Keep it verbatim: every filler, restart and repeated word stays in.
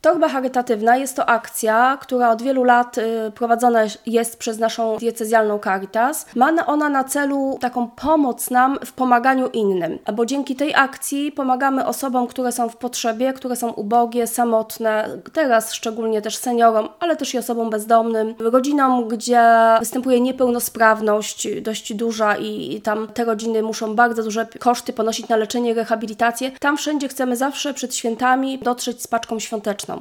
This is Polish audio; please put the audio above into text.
Torba charytatywna jest to akcja, która od wielu lat y, prowadzona jest przez naszą diecezjalną Caritas. Ma ona na celu taką pomoc nam w pomaganiu innym, bo dzięki tej akcji pomagamy osobom, które są w potrzebie, które są ubogie, samotne, teraz szczególnie też seniorom, ale też i osobom bezdomnym, rodzinom, gdzie występuje niepełnosprawność dość duża i, i tam te rodziny muszą bardzo duże koszty ponosić na leczenie i rehabilitację. Tam wszędzie chcemy zawsze przed świętami dotrzeć z paczką świąteczną.